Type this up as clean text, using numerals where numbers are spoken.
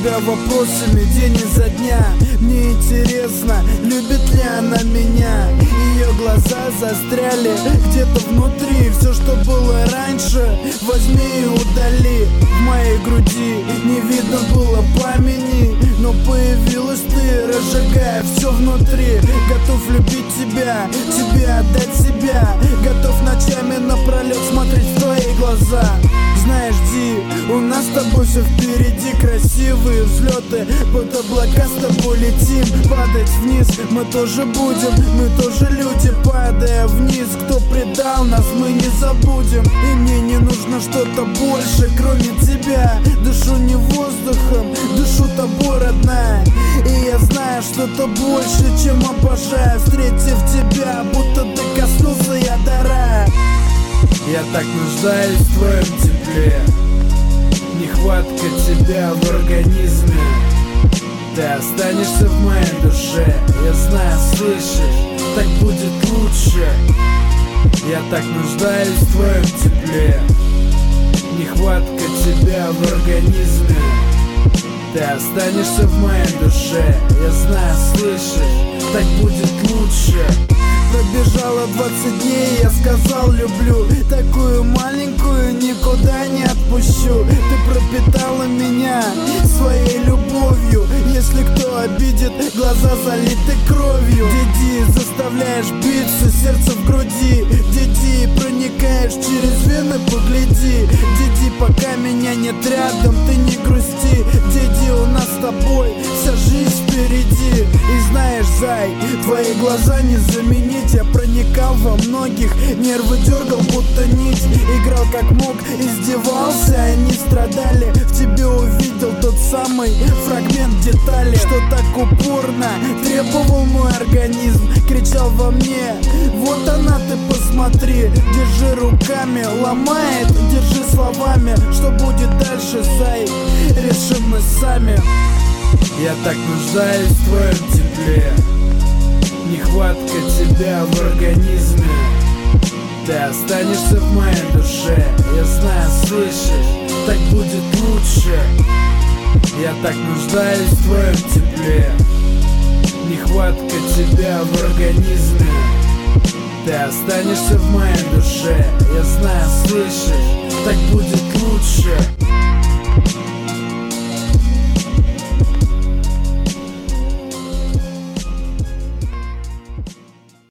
себя вопросами день изо дня. Мне интересно, любит ли она меня. Ее глаза застряли где-то внутри. Все, что было раньше, возьми и удали. В моей груди не видно было пламени, но появилась ты, разжигая все внутри. Готов любить тебя, тебе отдать себя. Готов ночами напролет смотреть в твои глаза. Знаешь, Ди, у нас с тобой все впереди. Красивые взлеты, под облака с тобой летим. Падать вниз мы тоже будем, мы тоже люди. Падая вниз, кто предал нас, мы не забудем. И мне не нужно что-то больше, кроме тебя. Дышу не воздухом, дышу тобой, родная. И я знаю что-то больше, чем обожаю. Встретив тебя, будто ты коснулся я до рая. Я так нуждаюсь в твоем тепле. Нехватка тебя в организме. Ты останешься в моей душе. Я знаю, слышишь, так будет лучше. Я так нуждаюсь в твоем тепле. Нехватка тебя в организме. Ты останешься в моей душе. Я знаю, слышишь, так будет лучше. Пробежало 20 дней, я сказал люблю. Такую маленькую никуда не отпущу. Ты пропитала меня своей любовью. Если кто обидит, глаза залиты кровью. Диди, заставляешь биться сердце в груди. Диди, проникаешь через вены, погляди. Диди, пока меня нет рядом, ты не грусти. Диди, у нас с тобой вся жизнь впереди. И знаешь, зай, твои глаза не заменить. Я проникал во многих, нервы дергал, будто нить. Играл как мог, издевался, они страдали. В тебе увидел тот самый фрагмент детали, что так упорно требовал мой организм. Кричал во мне, вот она, ты посмотри. Держи руками, ломает, держи словами. Что будет дальше, зай, решим мы сами. Я так нуждаюсь в твоем тепле. Нехватка тебя в организме. Ты останешься в моей душе. Я знаю, слышишь, так будет лучше. Я так нуждаюсь в твоем тепле. Нехватка тебя в организме. Ты останешься в моей душе. Я знаю, слышишь, так будет лучше.